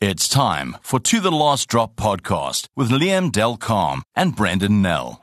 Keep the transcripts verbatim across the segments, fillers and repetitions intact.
It's time for To The Last Drop podcast with Liam Del Calm and Brendan Nell.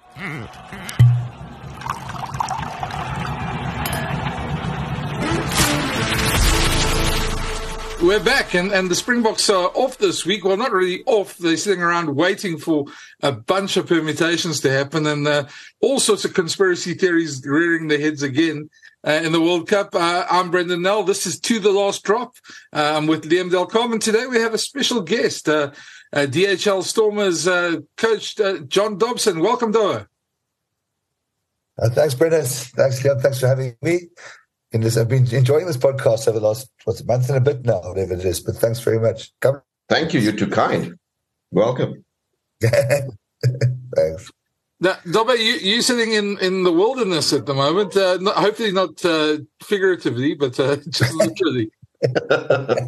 We're back, and, and the Springboks are off this week. Well, not really off. They're sitting around waiting for a bunch of permutations to happen, and uh, all sorts of conspiracy theories rearing their heads again uh, in the World Cup. Uh, I'm Brendan Nell. This is To The Last Drop. Uh, I'm with Liam Del Calm, and today we have a special guest, uh, uh, D H L Stormers uh, coach uh, John Dobson. Welcome, Doa. Uh, thanks, Brendan. Thanks, Liam. Thanks for having me. In this, I've been enjoying this podcast over the last what's a month and a bit now, whatever it is. But thanks very much. Come. Thank you. You're too kind. Welcome. Thanks. Now, Dobby, you, you're sitting in, in the wilderness at the moment. Uh, not, hopefully not uh, figuratively, but uh, just literally. uh,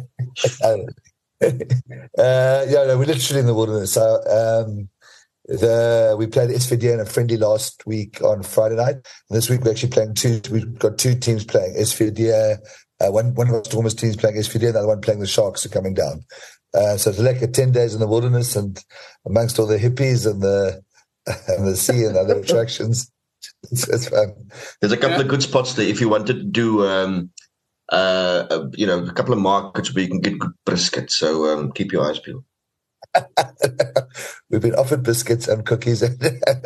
yeah, no, we're literally in the wilderness. So, um, The, we played S V D in a friendly last week on Friday night. And this week we're actually playing two. We've got two teams playing S V D. Uh, one one of our Stormers teams playing S V D, and the other one playing the Sharks are coming down. Uh, so it's like a ten days in the wilderness, and amongst all the hippies and the and the sea and other attractions, it's, it's fun. There's a couple yeah. of good spots there if you wanted to do, um, uh, uh, you know, a couple of markets where you can get good brisket. So um, keep your eyes peeled. We've been offered biscuits and cookies. I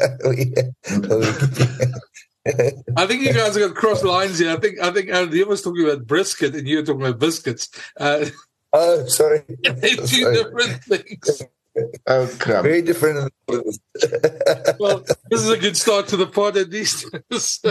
think you guys have got cross lines here. I think I think Liam was talking about brisket and you were talking about biscuits. Uh, oh, sorry. They're two sorry. different things. Oh, crap. Very different. Well, this is a good start to the pod at least. uh,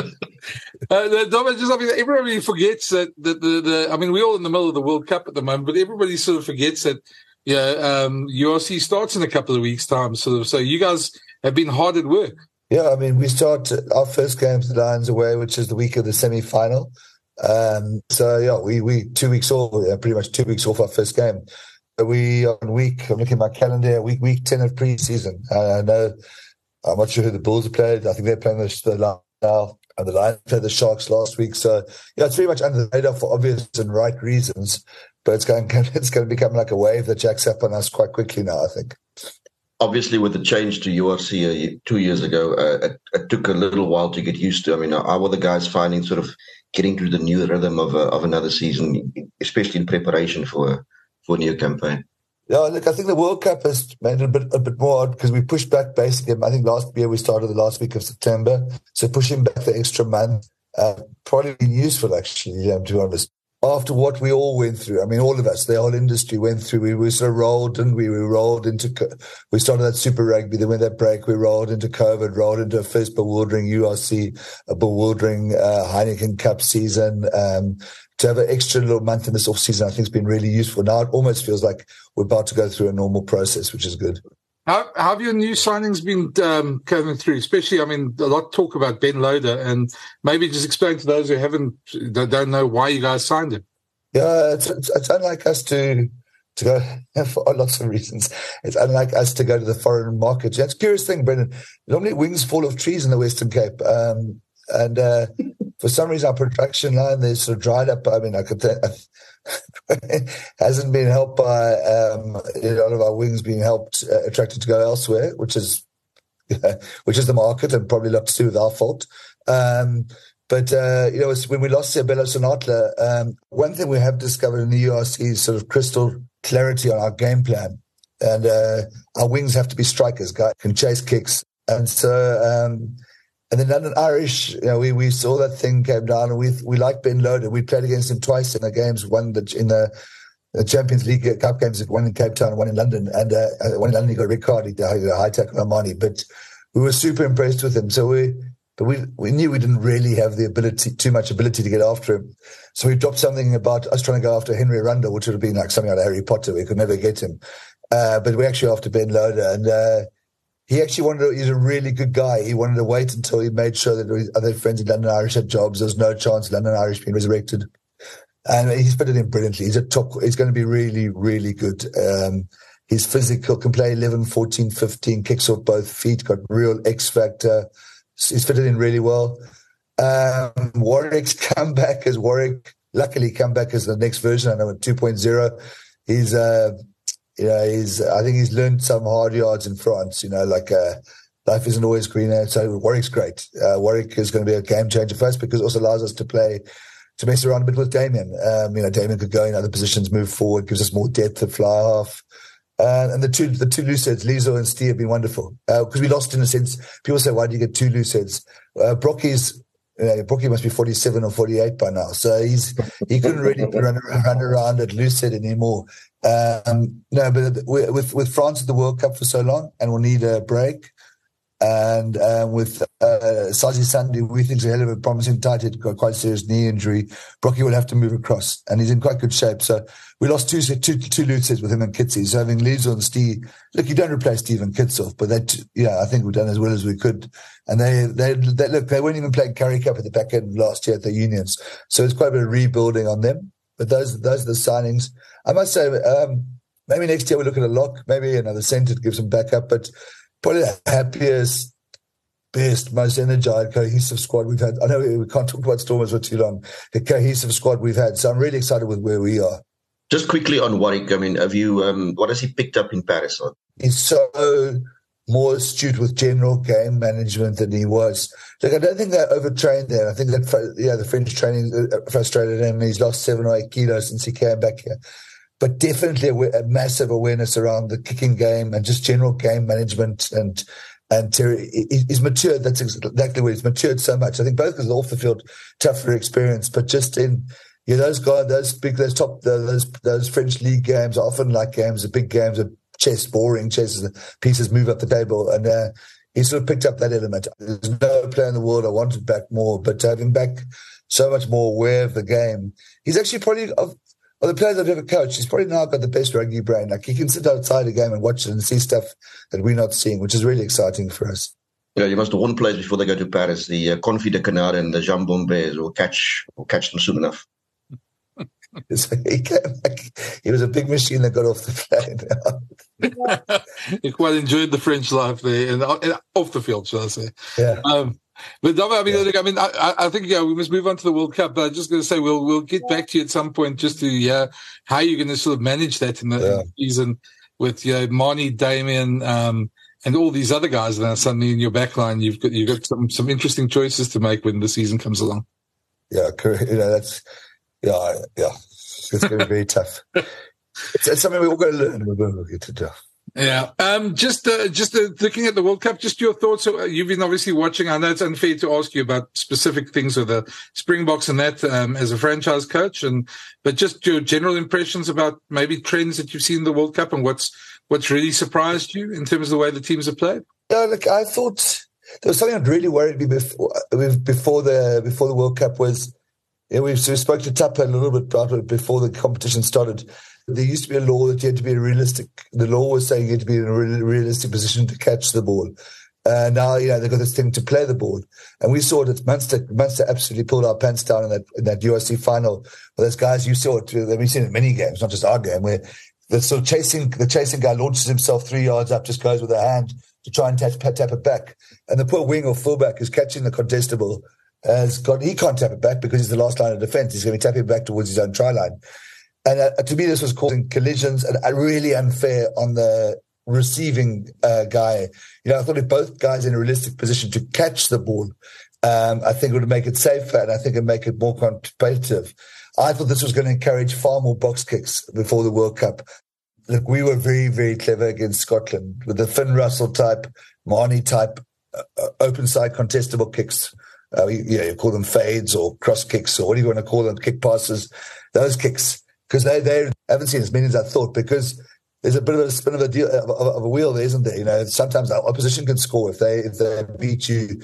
Dom, just I mean, everybody forgets that, that the, the I mean, we're all in the middle of the World Cup at the moment, but everybody sort of forgets that Yeah, um, U R C starts in a couple of weeks' time. So, so you guys have been hard at work. Yeah, I mean, we start our first game to the Lions away, which is the week of the semi-final. Um, so, yeah, we we two weeks off, yeah, pretty much two weeks off our first game. But we are on week, I'm looking at my calendar, week week ten of pre-season. Uh, I know, I'm not sure who the Bulls have played. I think they're playing the, the Lions now, and the Lions played the Sharks last week. So, yeah, it's very much under the radar for obvious and right reasons. But it's going, it's going to become like a wave that jacks up on us quite quickly now, I think. Obviously, with the change to U R C uh, two years ago, uh, it, it took a little while to get used to. I mean, how were the guys finding sort of getting to the new rhythm of uh, of another season, especially in preparation for for a new campaign? Yeah, look, I think the World Cup has made it a bit a bit more odd because we pushed back basically. I think last year we started the last week of September, so pushing back the extra month uh, probably been useful actually. Um, to be honest. After what we all went through, I mean, all of us, the whole industry went through, we, we sort of rolled and we, we rolled into, we started that Super Rugby, then went that break, we rolled into COVID, rolled into a first bewildering U R C, a bewildering uh, Heineken Cup season. Um, to have an extra little month in this off season, I think has been really useful. Now it almost feels like we're about to go through a normal process, which is good. How, how have your new signings been um, coming through? Especially, I mean, a lot of talk about Ben Loader, and maybe just explain to those who haven't, don't know why you guys signed him. Yeah, it's, it's, it's unlike us to to go for lots of reasons. It's unlike us to go to the foreign markets. Yeah, it's a curious thing, Brendan. Normally, wings fall off trees in the Western Cape, um, and uh, for some reason, our production line they sort of dried up. I mean, I could. Th- hasn't been helped by um, a lot of our wings being helped uh, attracted to go elsewhere, which is uh, which is the market and probably a lot to do with our fault. Um, but uh, you know, it's, when we lost Seabelo Sonatla, um, one thing we have discovered in the U R C is sort of crystal clarity on our game plan, and uh, our wings have to be strikers, guys can chase kicks, and so. Um, And then London Irish, you know, we, we saw that thing came down, and we we like Ben Loader. We played against him twice in the games, one in the, the Champions League Cup games, one in Cape Town, one in London, and uh, one in London he got a red card, he got a high tackle on Armani. But we were super impressed with him. So we, but we we knew we didn't really have the ability, too much ability to get after him. So we dropped something about us trying to go after Henry Arundel, which would have been like something like Harry Potter. We could never get him, uh, but we actually after Ben Loader, and. Uh, He actually wanted to, he's a really good guy. He wanted to wait until he made sure that his other friends in London Irish had jobs. There's no chance London Irish being resurrected. And he's fitted in brilliantly. He's a top, he's going to be really, really good. Um, he's physical, can play eleven, fourteen, fifteen, kicks off both feet, got real X factor. He's fitted in really well. Um, Warwick's come back as Warwick, luckily come back as the next version, I know, two point oh. He's, uh, You know, he's I think he's learned some hard yards in France. You know, like uh, life isn't always greener. So Warwick's great. Uh, Warwick is going to be a game changer for us because it also allows us to play, to mess around a bit with Damien. Um, you know, Damien could go in other positions, move forward, gives us more depth at fly half. Uh, and the two the two loose heads, Lizo and Steve, have been wonderful. Because uh, we lost in a sense. People say, why do you get two loose heads? Uh, Brocky's, you know, Brocky must be forty-seven or forty-eight by now. So he's he couldn't really run, run around at loose head anymore. Um, no, but with, with France at the World Cup for so long, and we'll need a break. And um, with uh, Sazi Sandy, we think he's a hell of a promising tight head, got quite a serious knee injury. Brocky will have to move across, and he's in quite good shape. So we lost two two two loose heads with him and Kitsy. So having Lizo and Steve, look, you don't replace Stephen Kitsoff, but that, yeah, I think we've done as well as we could. And they, they, they look, they weren't even playing Currie Cup at the back end last year at the Unions, so it's quite a bit of rebuilding on them. But those those are the signings. I must say, um, maybe next year we look at a lock, maybe another centre to give some backup, but. Probably the happiest, best, most energized, cohesive squad we've had. I know we can't talk about Stormers for too long. The cohesive squad we've had. So I'm really excited with where we are. Just quickly on Warwick, I mean, have you, um, what has he picked up in Paris? He's so more astute with general game management than he was. Look, I don't think they overtrained there. I think that, yeah, the French training frustrated him. He's lost seven or eight kilos since he came back here. But definitely a, a massive awareness around the kicking game and just general game management. And and Terry, he's matured. That's exactly what he's matured so much. I think both because of the off the field tougher experience, but just in yeah, those guys, those big, those top, those those French league games are often like games, the big games of chess, boring chess, pieces move up the table, and uh, he sort of picked up that element. There's no player in the world I wanted back more, but to have him back so much more aware of the game, he's actually probably of. Well, the players I've ever coached, he's probably now got the best rugby brain. Like, he can sit outside a game and watch it and see stuff that we're not seeing, which is really exciting for us. Yeah, you must warn players before they go to Paris. The uh, Confit de Canard and the Jambon Bears will catch will catch them soon enough. he, came back, he was a big machine that got off the plane. He quite enjoyed the French life there and off the field, shall I say. Yeah. Um, But Dom, I mean, yeah. look, I mean, I, I think yeah, we must move on to the World Cup. But I'm just going to say we'll we'll get back to you at some point just to yeah, how you're going to sort of manage that in the, yeah. in the season with you know, Marnie, Damien, um, and all these other guys that are suddenly in your backline. You've got you've got some some interesting choices to make when the season comes along. Yeah, you know that's yeah yeah, it's going to be very tough. It's, it's something we're all going to learn. We're going to get to do. Yeah. Um, just uh, just uh, looking at the World Cup, just your thoughts. So, uh, you've been obviously watching. I know it's unfair to ask you about specific things with the Springboks and that um, as a franchise coach, and but just your general impressions about maybe trends that you've seen in the World Cup and what's what's really surprised you in terms of the way the teams have played. Yeah, look, I thought there was something that really worried me before before the before the World Cup was. Yeah, we so we spoke to Tupper a little bit about it before the competition started. There used to be a law that you had to be realistic. The law was saying you had to be in a realistic position to catch the ball. Uh, now, you know, they've got this thing to play the ball. And we saw that Munster, Munster absolutely pulled our pants down in that, in that U R C final. Well, those guys, you saw it, we've seen it in many games, not just our game, where the sort of chasing, the chasing guy launches himself three yards up, just goes with a hand to try and tap, tap it back. And the poor wing or fullback is catching the contestable. Has got, he can't tap it back because he's the last line of defense. He's going to be tapping it back towards his own try line. And uh, to me, this was causing collisions and uh, really unfair on the receiving uh, guy. You know, I thought if both guys in a realistic position to catch the ball, um, I think it would make it safer and I think it would make it more competitive. I thought this was going to encourage far more box kicks before the World Cup. Look, we were very, very clever against Scotland with the Finn Russell type, Marnie type, uh, open side contestable kicks. Uh, you, you know, you call them fades or cross kicks or what do you want to call them, kick passes, those kicks. Because they, they haven't seen as many as I thought because there's a bit of a spin of a, deal, of, of a wheel there, isn't there? You know, sometimes the opposition can score if they if they beat you.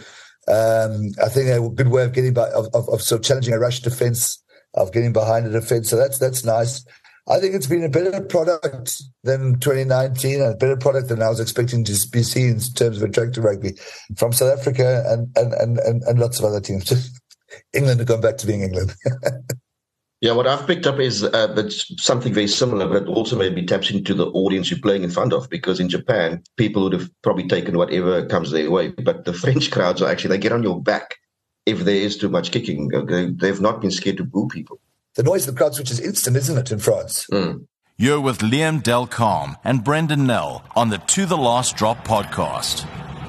Um, I think a good way of getting by, of, of, of sort of challenging a rush defence, of getting behind a defence. So that's that's nice. I think it's been a better product than twenty nineteen, and a better product than I was expecting to be seen in terms of attractive rugby from South Africa and and, and, and, and lots of other teams. England have gone back to being England. Yeah, what I've picked up is uh, it's something very similar, but also maybe taps into the audience you're playing in front of, because in Japan, people would have probably taken whatever comes their way. But the French crowds are actually, they get on your back if there is too much kicking. They, they've not been scared to boo people. The noise of the crowd switch is instant, isn't it, in France? Mm. You're with Liam Delcalm and Brendan Nell on the To The Last Drop podcast.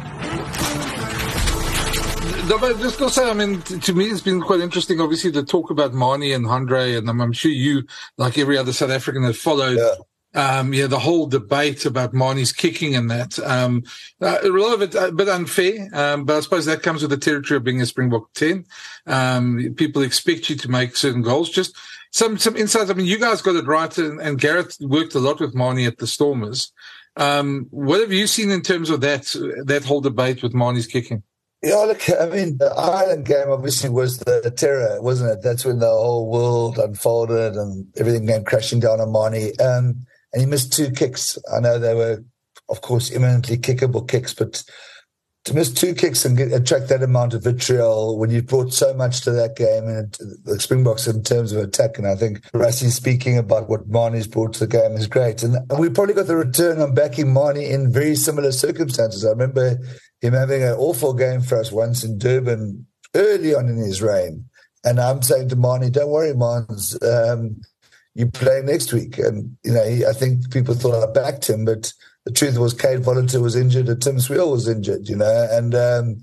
But just to say, I mean, to me, it's been quite interesting, obviously, to talk about Marnie and Handré, and I'm, I'm sure you, like every other South African that followed, yeah. Um, yeah, the whole debate about Marnie's kicking and that. Um, uh, a lot of it a bit unfair, um, but I suppose that comes with the territory of being a Springbok ten. Um, people expect you to make certain goals. Just some some insights. I mean, you guys got it right, and, and Gareth worked a lot with Marnie at the Stormers. Um, what have you seen in terms of that that whole debate with Marnie's kicking? Yeah, look, I mean, the Ireland game obviously was the terror, wasn't it? That's when the whole world unfolded and everything came crashing down on Marnie. Um, And he missed two kicks. I know they were, of course, imminently kickable kicks, but to miss two kicks and get, attract that amount of vitriol when you've brought so much to that game and the Springboks in terms of attack, and I think Rassie speaking about what Marnie's brought to the game is great. And we probably got the return on backing Marnie in very similar circumstances. I remember him having an awful game for us once in Durban early on in his reign. And I'm saying to Marnie, don't worry, Mons, um, you play next week. And, you know, he, I think people thought I backed him, but the truth was Cade Volunteer was injured and Tim Sweel was injured, you know, and um,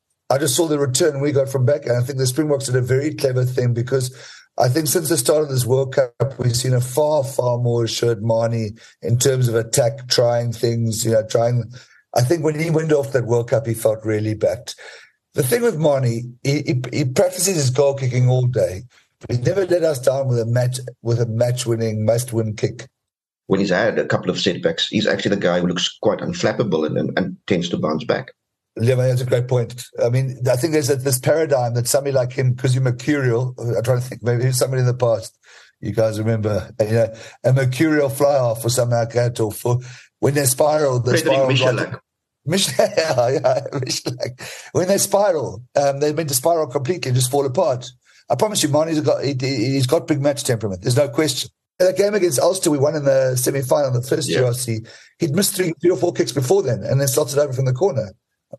I just saw the return we got from back. And I think the Springboks did a very clever thing, because I think since the start of this World Cup, we've seen a far, far more assured Marnie in terms of attack, trying things, you know, trying. I think when he went off that World Cup, he felt really backed. The thing with Marnie, he, he, he practices his goal kicking all day. He never let us down with a match with a match-winning, must-win kick. When he's had a couple of setbacks, he's actually the guy who looks quite unflappable and, and, and tends to bounce back. Yeah, that's a great point. I mean, I think there's a, this paradigm that somebody like him, because you're mercurial, I'm trying to think, maybe somebody in the past, you guys remember, you know, a mercurial fly-off or something like that, or for when they spiral, the spiral. Michalak. Michalak, yeah, yeah, Michalak. When they spiral, um, they're meant to spiral completely and just fall apart. I promise you, Marnie's got, he, he's got big match temperament. There's no question. That game against Ulster, we won in the semi-final, the first yeah. U R C. He'd missed three, three or four kicks before then, and then slotted over from the corner.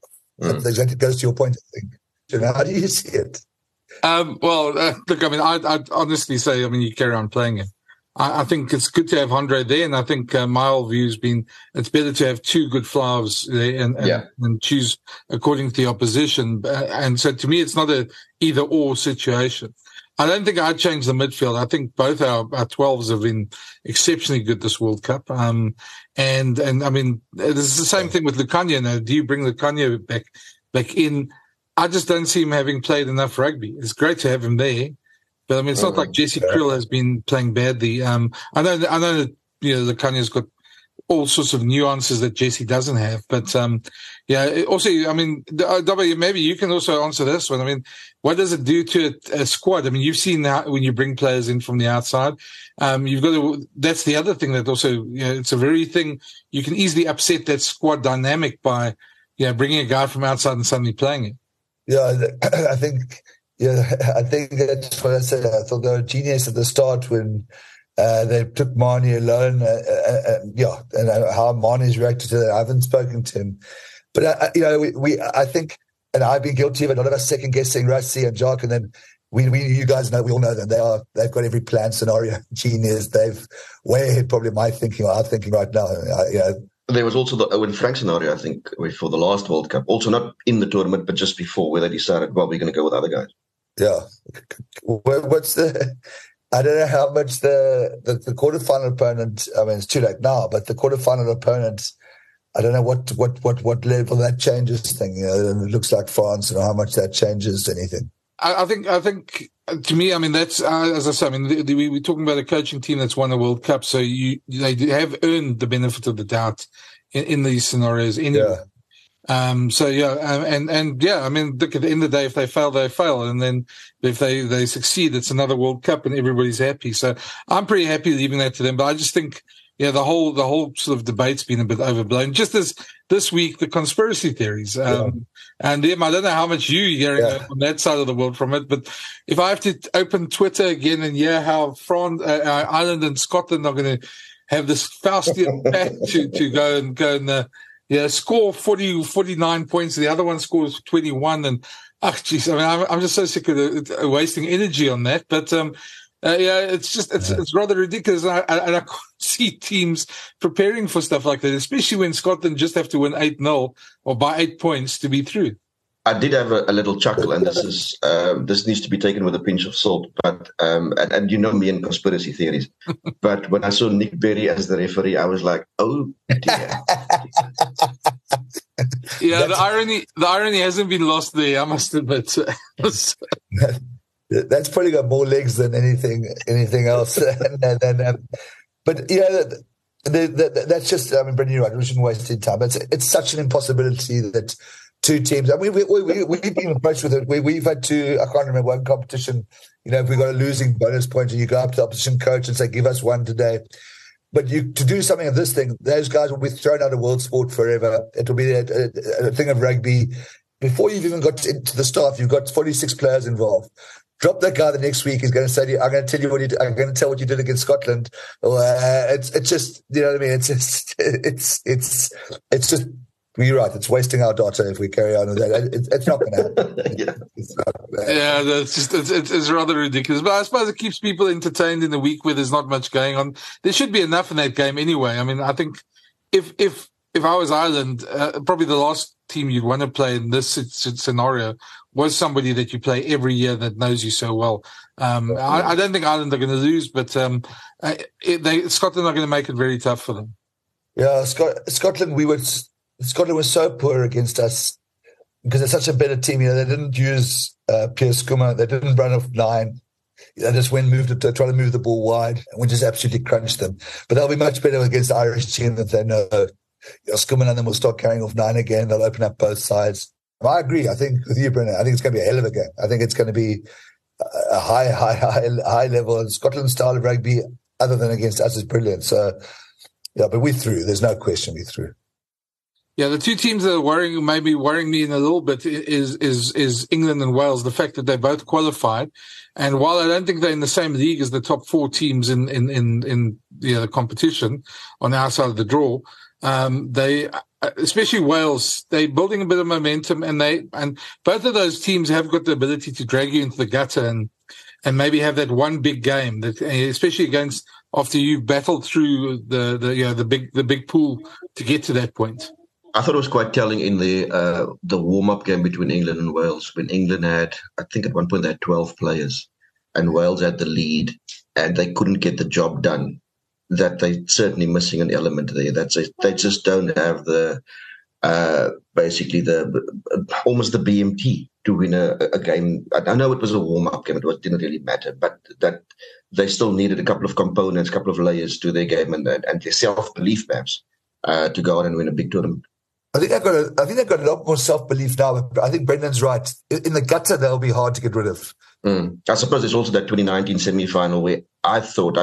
Mm. That exactly goes to your point, I think. You know, how do you see it? Um, well, uh, look, I mean, I'd, I'd honestly say, I mean, you carry on playing it. I, I think it's good to have Handré there, and I think uh, my whole view has been it's better to have two good fly-offs there and, and, yeah. and choose according to the opposition. And so, to me, it's not a either-or situation. I don't think I'd change the midfield. I think both our, our twelves have been exceptionally good this World Cup. Um, and, and I mean, it's the same thing with Lukhanyo now. Do you bring Lukhanyo back, back in? I just don't see him having played enough rugby. It's great to have him there, but I mean, it's not like Jesse Kriel has been playing badly. Um, I know, I know that, you know, Lukhanyo's got all sorts of nuances that Jesse doesn't have. But, um, yeah, also, I mean, W, maybe you can also answer this one. I mean, what does it do to a, a squad? I mean, you've seen how when you bring players in from the outside, um, you've got to, that's the other thing that also, you know, it's a very thing, you can easily upset that squad dynamic by, you know, bringing a guy from outside and suddenly playing it. Yeah, I think, yeah, I think that's what I said. I thought they were genius at the start when, Uh, they took Marnie alone, uh, uh, uh, yeah, and uh, how Marnie's reacted to that. I haven't spoken to him, but uh, you know, we, we, I think, and I've been guilty of it. A lot of us second guessing Rassie and Jock, and then we, we, you guys know, we all know that they are, they've got every plan scenario genius. They've way ahead probably my thinking or our thinking right now. Uh, you know. There was also the Owen Frank scenario, I think, for the last World Cup. Also not in the tournament, but just before, where they decided, well, we're going to go with other guys. Yeah, what's the? I don't know how much the, the, the quarterfinal opponent, I mean, it's too late now, but the quarterfinal opponent, I don't know what, what, what, what level that changes thing. You know, it looks like France, and how much that changes anything. I, I think, I think to me, I mean, that's, uh, as I said, I mean, the, the, we, we're talking about a coaching team that's won a World Cup. So you, they have earned the benefit of the doubt in, in these scenarios anyway. Yeah. Um, so yeah, and, and yeah, I mean, look, at the end of the day, if they fail, they fail. And then if they, they succeed, it's another World Cup and everybody's happy. So I'm pretty happy leaving that to them. But I just think, yeah, the whole, the whole sort of debate's been a bit overblown. Just as this week, the conspiracy theories. Um, yeah. and yeah, I don't know how much you're hearing yeah. on that side of the world from it, but if I have to open Twitter again and hear how France, uh, Ireland and Scotland are going to have this Faustian pact to, to go and go and, uh, Yeah, score forty, forty-nine points. The other one scores twenty-one. And, oh, geez, I mean, I'm, I'm just so sick of the, uh, wasting energy on that. But, um, Uh, yeah, it's just it's it's rather ridiculous, and I, and I can't see teams preparing for stuff like that, especially when Scotland just have to win eight nil or by eight points to be through. I did have a, a little chuckle, and this is um, this needs to be taken with a pinch of salt. But um, and, and you know me and conspiracy theories. But when I saw Nick Berry as the referee, I was like, "Oh dear." Yeah, the irony the irony hasn't been lost there, I must admit. That's probably got more legs than anything anything else. and, and, and, um, but yeah, the, the, the, that's just. I mean, Brendan, you're right. We shouldn't waste any time. It's it's such an impossibility that two teams. I mean, we, we, we, we've been approached with it. We, we've had two. I can't remember one competition. You know, if we got a losing bonus point, and you go up to the opposition coach and say, "Give us one today." But you to do something of this thing, those guys will be thrown out of world sport forever. It will be a, a, a thing of rugby. Before you've even got into the staff, you've got forty-six players involved. Drop that guy the next week. He's going to say to you, I'm going to tell you what you. I'm going to tell what you did against Scotland. Or, uh, it's it's just, you know what I mean. It's just it's it's it's just. You're right. It's wasting our data if we carry on with that. It, it's not going to happen. yeah, it's not, uh, yeah, that's just it's, it's, it's rather ridiculous. But I suppose it keeps people entertained in a week where there's not much going on. There should be enough in that game anyway. I mean, I think if if if I was Ireland, uh, probably the last team you'd want to play in this scenario was somebody that you play every year that knows you so well. Um, I, I don't think Ireland are going to lose, but um, it, they, Scotland are going to make it very tough for them. Yeah, Scot- Scotland, we would. Scotland was so poor against us because they're such a better team. You know, they didn't use uh, Piers Kummer. They didn't run off nine. They just went moved it to try to move the ball wide, and we just absolutely crunched them. But they'll be much better against the Irish team that they know. You know, Skuman and them will start carrying off nine again. They'll open up both sides. I agree. I think with you, Brendan, I think it's going to be a hell of a game. I think it's going to be a high, high, high, high level. And Scotland's style of rugby, other than against us, is brilliant. So, yeah, but we're through. There's no question we're through. Yeah, the two teams that are worrying, maybe worrying me in a little bit, is is is England and Wales. The fact that they both qualified, and while I don't think they're in the same league as the top four teams in in in, in you know, the competition on our side of the draw, um, they, especially Wales, they're building a bit of momentum, and they and both of those teams have got the ability to drag you into the gutter and and maybe have that one big game that, especially against after you've battled through the the you know the big the big pool to get to that point. I thought it was quite telling in the uh, the warm-up game between England and Wales, when England had, I think at one point they had twelve players, and Wales had the lead, and they couldn't get the job done. That they're certainly missing an element there. That's a, they just don't have the uh, basically the almost the B M T to win a, a game. I know it was a warm-up game; it was, didn't really matter, but that they still needed a couple of components, a couple of layers to their game, and and their self-belief, perhaps, uh, to go out and win a big tournament. I think they've got a, I think they've got a lot more self-belief now. I think Brendan's right. In the gutter, they'll be hard to get rid of. Mm. I suppose there's also that twenty nineteen semi-final where I thought, I,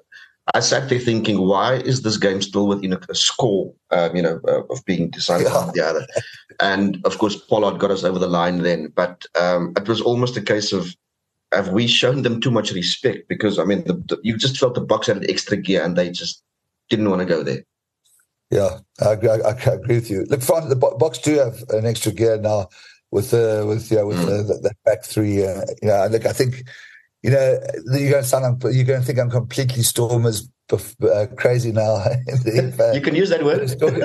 I sat there thinking, why is this game still within a, a score, um, you know, uh, of being decided Yeah. on the other? And, of course, Pollard got us over the line then. But um, it was almost a case of, have we shown them too much respect? Because, I mean, the, the, you just felt the box had an extra gear and they just didn't want to go there. Yeah, I agree, I, I agree with you. Look, France, the Box do have an extra gear now with uh, with yeah with mm. the, the back three. Uh, you know, look, I think you know you're going to sound you're going to think I'm completely Stormers uh, crazy now. if, uh, you can use that word.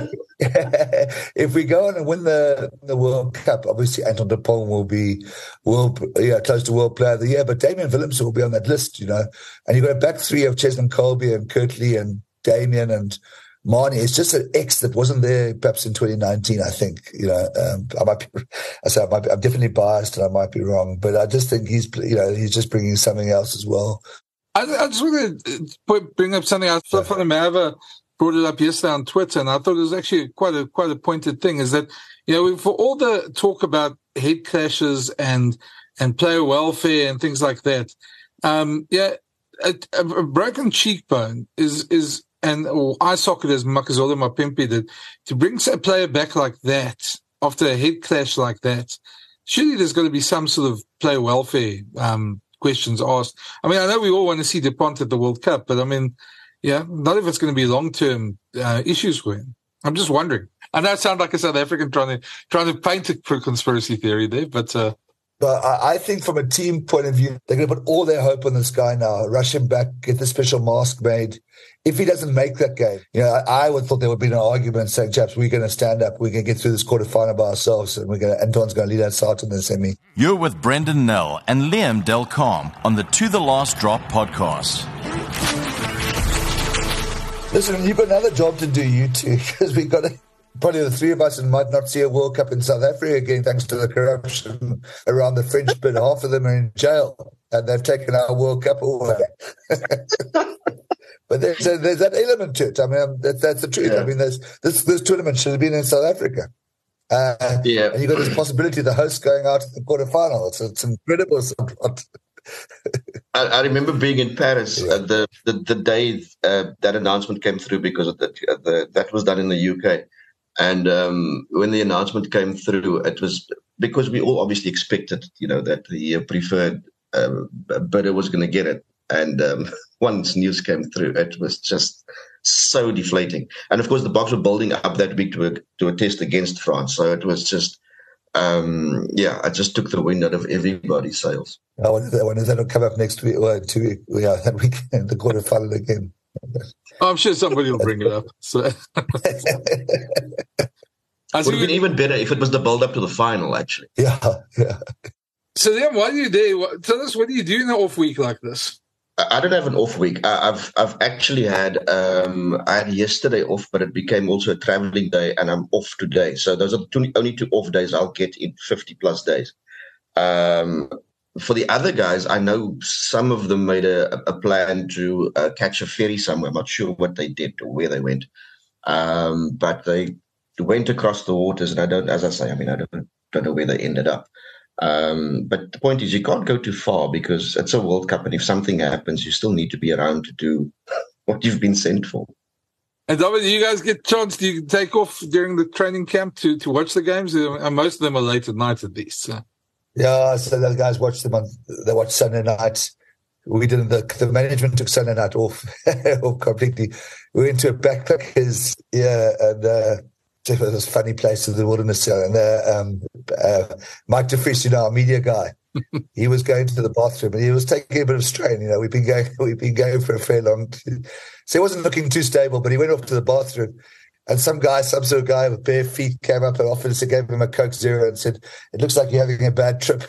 If we go on and win the the World Cup, obviously Anton de Pong will be world yeah close to World Player of the Year, but Damien Willemse will be on that list. You know, and you've got a back three of Cheslin Colby and Kirtley and Damien and Marnie. It's just an X that wasn't there perhaps in twenty nineteen, I think. You know, um, I might be, I say I might be, I'm definitely biased and I might be wrong, but I just think he's, you know, he's just bringing something else as well. I, I just want to bring up something. I thought yeah. Mahava brought it up yesterday on Twitter, and I thought it was actually quite a quite a pointed thing. Is that, you know, for all the talk about head clashes and and player welfare and things like that, um, yeah, a, a broken cheekbone is is. And or eye socket, as Makazole Mapimpi did, to bring a player back like that after a head clash like that, surely there's got to be some sort of player welfare um, questions asked. I mean, I know we all want to see Dupont at the World Cup, but I mean, yeah, not if it's going to be long-term uh, issues for him. I'm just wondering. I know I sound like a South African trying to trying to paint a conspiracy theory there, but uh, But I, I think from a team point of view, they're going to put all their hope on this guy now, rush him back, get the special mask made. If he doesn't make that game, you know, I, I would thought there would be an argument saying, chaps, we're going to stand up, we're going to get through this quarterfinal by ourselves, and we're going to, Anton's going to lead us out in the semi. You're with Brendan Nell and Liam Delcom on the To The Last Drop podcast. Listen, you've got another job to do, you two, because we've got to, probably the three of us might not see a World Cup in South Africa again, thanks to the corruption around the French bit. Half of them are in jail, and they've taken our World Cup away. But there's, a, there's that element to it. I mean, that, that's the truth. Yeah. I mean, there's, this this tournament should have been in South Africa. Uh, yeah. And you've got this possibility of the host going out in the quarterfinals. So it's incredible. I, I remember being in Paris yeah. uh, the, the the day uh, that announcement came through, because of the, uh, the that was done in the U K. And um, when the announcement came through, it was because we all obviously expected, you know, that the preferred uh, bidder was going to get it. And um, once news came through, it was just so deflating. And of course, the Boks were building up that week to a, to a test against France. So it was just, um, yeah, I just took the wind out of everybody's sails. I wonder, I wonder if that'll come up next week or two weeks. Yeah, that weekend, the quarterfinal again. I'm sure somebody will bring it up. So. It would have been even better if it was the build-up to the final, actually. Yeah, yeah. So then, why do you do? Tell us, what do you do in an off week like this? I don't have an off week. I've I've actually had um, I had yesterday off, but it became also a traveling day, and I'm off today. So those are two, only two off days I'll get in fifty plus days. Um, for the other guys, I know some of them made a, a plan to uh, catch a ferry somewhere. I'm not sure what they did or where they went, um, but they went across the waters, and I don't, as I say, I mean, I don't don't know where they ended up. Um, but the point is, you can't go too far because it's a World Cup, and if something happens, you still need to be around to do what you've been sent for. And David, do you guys get a chance to take off during the training camp to, to watch the games? And most of them are late at night, at least. So. Yeah, so the guys watch them on. They watch Sunday night. We didn't. The, the management took Sunday night off, off completely. We went to a backpackers, yeah, and. Uh, this funny place in the wilderness, and uh, um, uh, Mike de Vries, you know, our media guy, he was going to the bathroom and he was taking a bit of strain. You know, we've been going, we've been going for a fair long, so he wasn't looking too stable. But he went off to the bathroom, and some guy, some sort of guy with bare feet, came up and offered us, gave him a Coke Zero, and said, "It looks like you're having a bad trip."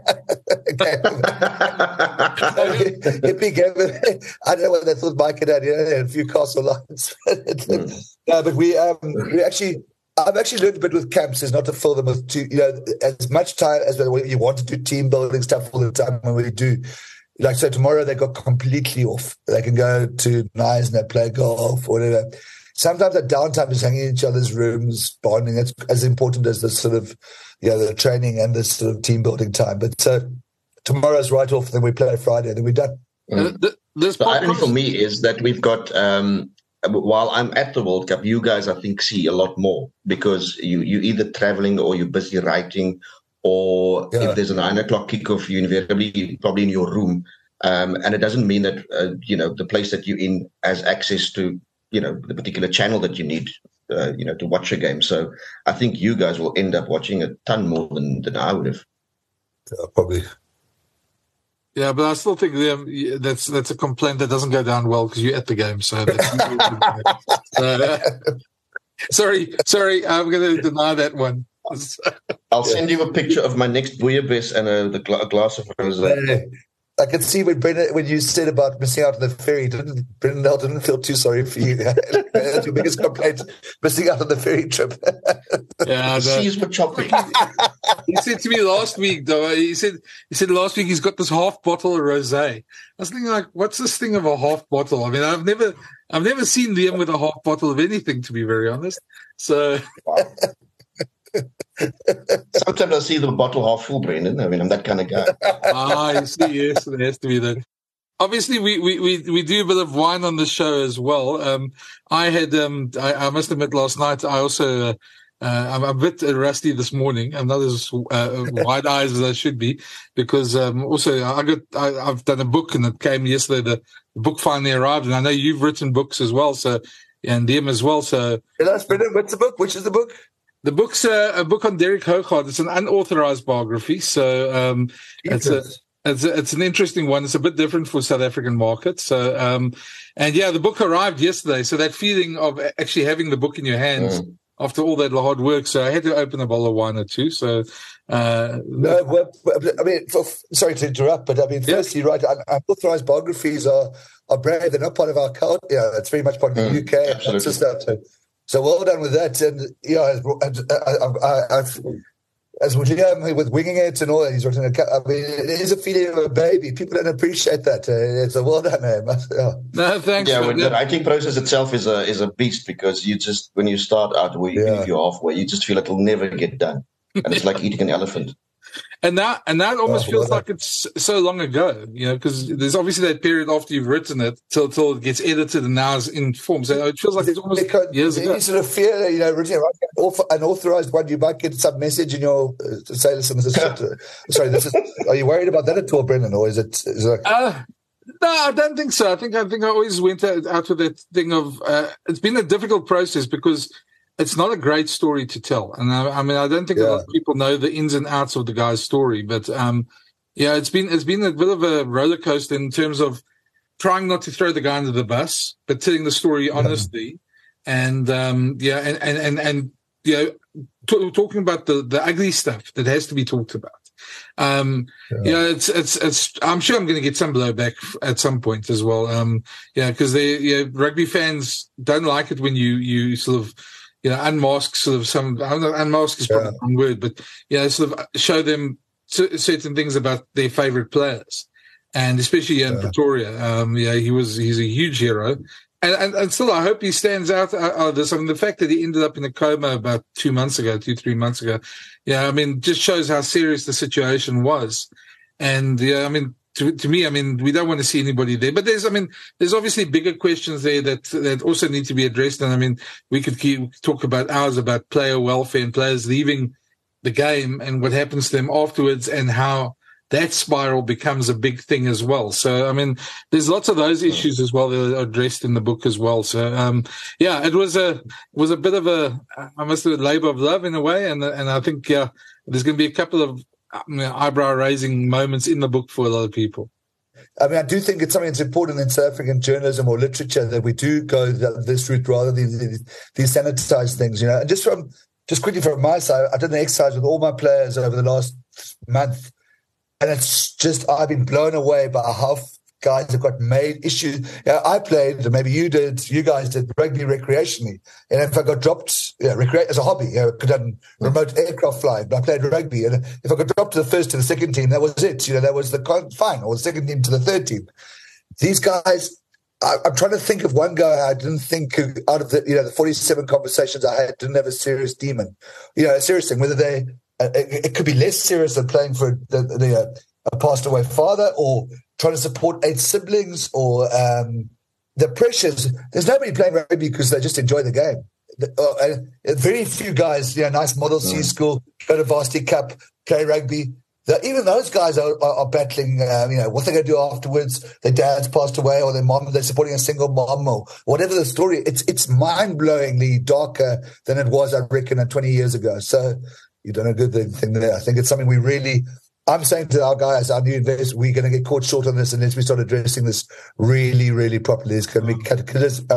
Hippie gave him, I don't know what they thought Mike had had, you know, they had a few castle lines. mm. No, but we um, we actually, I've actually learned a bit with camps is not to fill them with, too, you know, as much time as you want to do team building stuff all the time. When we do, like, so tomorrow they got completely off. They can go to Nice and they play golf or whatever. Sometimes that downtime is hanging in each other's rooms, bonding. It's as important as the sort of, you know, the training and the sort of team building time. But so tomorrow's right off, then we play Friday, then we're done. Mm. The, the irony for me is that we've got, um, while I'm at the World Cup, you guys, I think, see a lot more because you, you're either traveling or you're busy writing, or yeah. if there's a nine o'clock kickoff, you're invariably probably in your room. Um, and it doesn't mean that, uh, you know, the place that you're in has access to, you know, the particular channel that you need, uh, you know, to watch a game. So I think you guys will end up watching a ton more than, than I would have. Yeah, probably. Yeah, but I still think um, that's that's a complaint that doesn't go down well because you're at the game. So, that's, uh, sorry, sorry, I'm going to deny that one. I'll send you a picture of my next bouillabaisse and a, the gla- a glass of rosé. I can see when Brendan, when you said about missing out on the ferry, didn't Brendan Nell didn't feel too sorry for you. That's your biggest complaint, missing out on the ferry trip. Yeah, she's for chopping. He said to me last week, though. He said he said last week he's got this half bottle of rosé. I was thinking, like, what's this thing of a half bottle? I mean, I've never I've never seen Liam with a half bottle of anything, to be very honest. So. Wow. Sometimes I see the bottle half full, Brendan. I mean, I'm that kind of guy. Ah, you see, yes, there has to be that. Obviously, we, we, we, we do a bit of wine on the show as well. Um, I had, um, I, I must admit, last night I also, uh, uh, I'm a bit rusty this morning. I'm not as uh, wide eyes as I should be because um, also I got, I, I've done a book and it came yesterday. The, the book finally arrived, and I know you've written books as well, so and them as well. So, Brendan, what's the book? Which is the book? The book's a, a book on Derek Hougaard. It's an unauthorized biography, so um, it's a it's a, it's an interesting one. It's a bit different for South African market. So, um, and yeah, the book arrived yesterday. So that feeling of actually having the book in your hands mm. after all that hard work. So I had to open a bottle of wine or two. So, uh, no, well, I mean, for, sorry to interrupt, but I mean, firstly, yeah. right, unauthorized biographies are are brave. They're not part of our culture. Yeah, it's very much part of the mm, U K. Absolutely. So, so well done with that. And yeah, I, I, I've. As with Liam, with winging it and all that, he's written a. I mean, it is a feeling of a baby. People don't appreciate that. Uh, it's a well done, man. Yeah. No, thanks. Yeah, for, when yeah. the writing process itself is a is a beast because you just when you start out, where you yeah. you're halfway, you just feel it'll never get done, and it's like eating an elephant. And now, and now it almost oh, feels well, like it's so long ago, you know, because there's obviously that period after you've written it till till it gets edited and now it's in form. So it feels like it's almost because years ago. You sort of fear, you know, originally an authorized one, you might get some message in your uh, to say, listen, this is sorry, this is. Are you worried about that at all, Brendan, or is it? Is it like, uh, no, I don't think so. I think I think I always went out, out with that thing of uh, it's been a difficult process because. It's not a great story to tell. And I, I mean, I don't think yeah. a lot of people know the ins and outs of the guy's story, but, um, yeah, it's been, it's been a bit of a roller coaster in terms of trying not to throw the guy under the bus, but telling the story honestly. Yeah. And, um, yeah, and, and, and, and you know, t- talking about the, the ugly stuff that has to be talked about. Um, yeah. you know, it's, it's, it's, I'm sure I'm going to get some blowback at some point as well. Um, yeah, cause they, you know, rugby fans don't like it when you, you sort of, you know, unmask sort of some, I don't know, unmask is probably yeah. the wrong word, but, you know, sort of show them certain things about their favorite players. And especially in yeah. Pretoria, um, yeah, he was, he's a huge hero. And, and, and still, I hope he stands out of this. I mean, the fact that he ended up in a coma about two months ago, two, three months ago, yeah, I mean, just shows how serious the situation was. And, yeah, I mean, To, to me, I mean, we don't want to see anybody there, but there's, I mean, there's obviously bigger questions there that, that also need to be addressed. And I mean, we could keep, talk about hours about player welfare and players leaving the game and what happens to them afterwards and how that spiral becomes a big thing as well. So, I mean, there's lots of those issues as well that are addressed in the book as well. So, um, yeah, it was a, it was a bit of a, I must say, a labor of love in a way. And, and I think, yeah, there's going to be a couple of, eyebrow-raising moments in the book for a lot of people. I mean, I do think it's something that's important in South African journalism or literature that we do go this route rather than these, these sanitized things, you know. And just from, just quickly from my side, I've done the exercise with all my players over the last month, and it's just I've been blown away by how guys have got made issues. You know, I played, and maybe you did, you guys did rugby recreationally. And if I got dropped, yeah, recre- as a hobby, you know, could have done remote aircraft flying, but I played rugby. And if I got dropped to the first to the second team, that was it. You know, that was the fine, or the second team to the third team. These guys, I, I'm trying to think of one guy I didn't think who, out of the, you know, the forty-seven conversations I had, didn't have a serious demon. You know, a serious thing, whether they, uh, it, it could be less serious than playing for the, the uh, a passed away father or trying to support eight siblings or um, the pressures. There's nobody playing rugby because they just enjoy the game. The, uh, and very few guys, you know, nice model C school, go to Varsity Cup, play rugby. The, even those guys are, are, are battling, um, you know, what they're going to do afterwards. Their dad's passed away or their mom, they're supporting a single mom or whatever the story. It's it's mind-blowingly darker than it was, I reckon, twenty years ago. So you've done a good thing there. I think it's something we really... I'm saying to our guys, our new investors, we're going to get caught short on this unless we start addressing this really, really properly. It's going to be cut,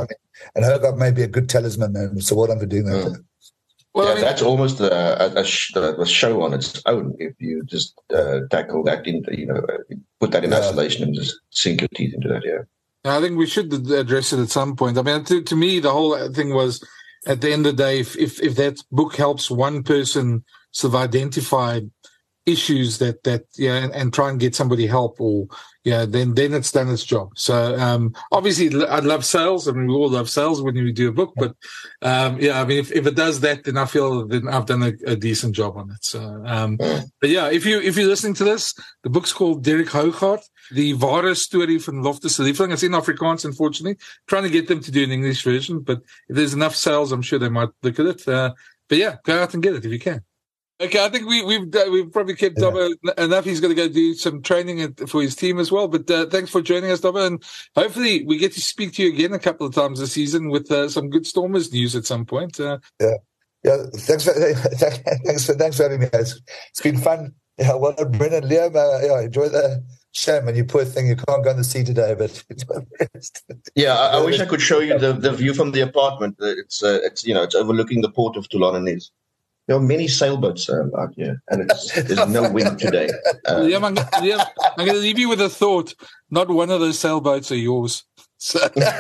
and Hougaard may be a good talisman, and so well done for doing that. Mm. Well, yeah, I mean, that's almost a, a, a, a show on its own if you just uh, tackle that into, you know, put that in yeah. isolation and just sink your teeth into that. Yeah, I think we should address it at some point. I mean, to, to me, the whole thing was at the end of the day, if if, if that book helps one person sort of identify issues that that yeah and, and try and get somebody help or yeah then then it's done its job. So um obviously I love sales. I mean, we all love sales when we do a book, but um yeah I mean if, if it does that, then I feel then I've done a, a decent job on it. So um but yeah, if you if you're listening to this, the book's called Derek Hougaard, the ware story from Loftus Liefling. It's in Afrikaans, unfortunately, trying to get them to do an English version, but if there's enough sales, I'm sure they might look at it. Uh, but yeah, go out and get it if you can. Okay, I think we, we've we've probably kept yeah. Dobbo enough. He's going to go do some training for his team as well. But uh, thanks for joining us, Dobbo, and hopefully we get to speak to you again a couple of times this season with uh, some good Stormers news at some point. Uh, yeah, Yeah, thanks for thanks for thanks for having me. It's, it's been fun. Yeah, well done, Brendan. Liam, uh, yeah, enjoy the shame, and you poor thing, you can't go on the sea today, but yeah, I, I wish I could show you the, the view from the apartment. It's uh, it's you know it's overlooking the port of Toulon. There are many sailboats uh, out here, and it's, there's no wind today. Uh, Liam, I'm, Liam, I'm going to leave you with a thought. Not one of those sailboats are yours. So.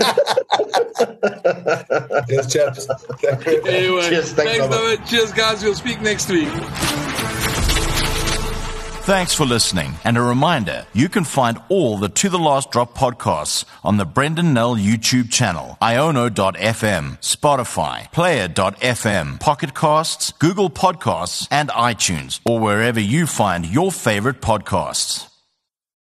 Cheers, chaps. Anyway, Cheers, thanks, thanks, Robert. Cheers, guys. We'll speak next week. Thanks for listening. And a reminder, you can find all the To The Last Drop podcasts on the Brendan Nell YouTube channel, iono dot f m, Spotify, player dot f m, Pocket Casts, Google Podcasts, and iTunes, or wherever you find your favorite podcasts.